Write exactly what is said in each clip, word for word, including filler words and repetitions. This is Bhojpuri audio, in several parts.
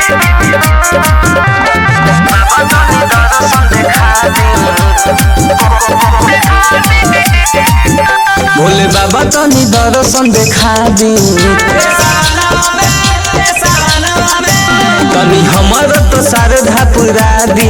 भोले बाबा तनी दर्शन देखा दी तनी हमर तो शारदा पुरा दी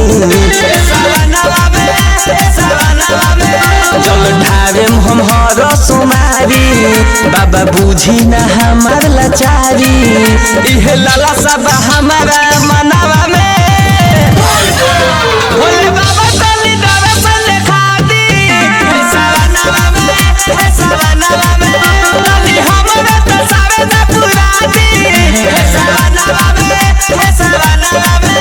जल ढारे हम हर सुमारी बाबा बुझी न हमार लाचारी इहे लाला सब हमारा मनावा में भोले बाबा तनी दर्शन देखा दी सवनवा में सवनवा में तनी हमरा तो शारदा पुरा दी सवनवा में सवनवा में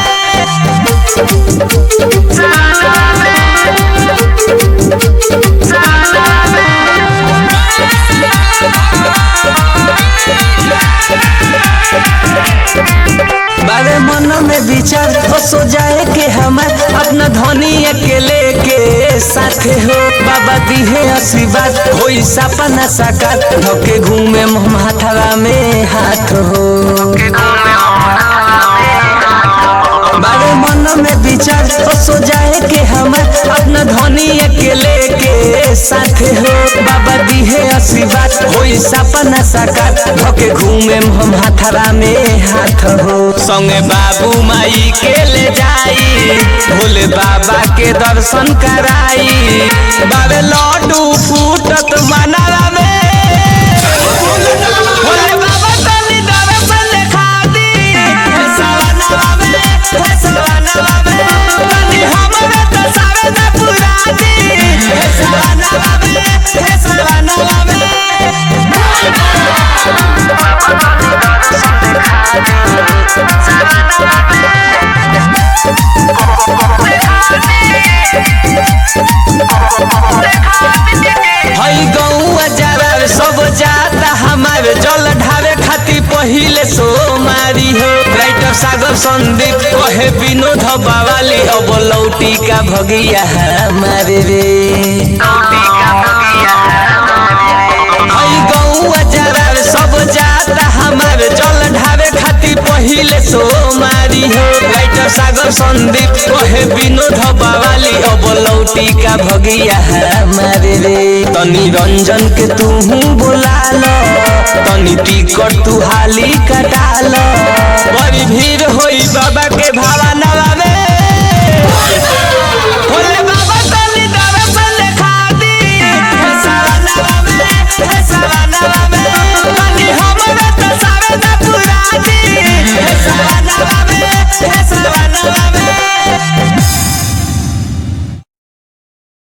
बारे मन में विचार हो सो जाए के हमार अपना धनी अकेले के साथ हो बाबा दिहे आशीर्वाद होई सपना साकार धोके घूमे हाथवा में हाथ हो बारे मन में विचार हो सो जाए के हमार अपना धनी अकेले के साथ हो बाबा दिहे आशीर्वाद होई सपना साकार धोके घूमे हम हाथवा में हाथ हो संगे बाबू माई के ले जाई भोले बाबा के दर्शन कराई बाबे लड्डू फूटत मनावा में भोले बाबा तनी दर्शन देखा दी सवनवा में सवनवा में तनी हमरा तो शारदा पुरा दी सवनवा में सवनवा में हई गौआ जरा सब जाता हमार जल ढारे खाती पहिले सोमारी हो राइटर सागर संदीप कहे विनोद बावाली अब लौटी का भगिया हमारे रे हई गौआ जरा सब जाता हमार जल ढारे खाती पहिले सोमारी हो राइटर सागर संदीप कहे विनोद बावाली अब लौटी का भगिया हमारे रे तनी रंजन के तू बोला लो तनी टिकट तू हाली कटा लो बड़ी भीड़ होई बाबा के भावनवा में।